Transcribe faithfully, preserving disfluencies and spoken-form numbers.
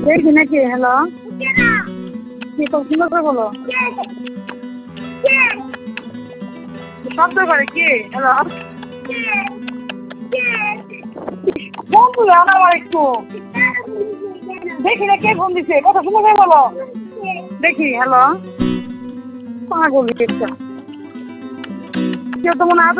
দেখি নাকি? হ্যালো, কি খুব সুন্দর করে বলো। শব্দ করে কি? হ্যালো, বন্ধু জানো আমার একটু দেখি না কে ফোন দিছে, কথা সুন্দর করে বলো। দেখি। হ্যালো, পাগল একটা কেউ তো মনে হয়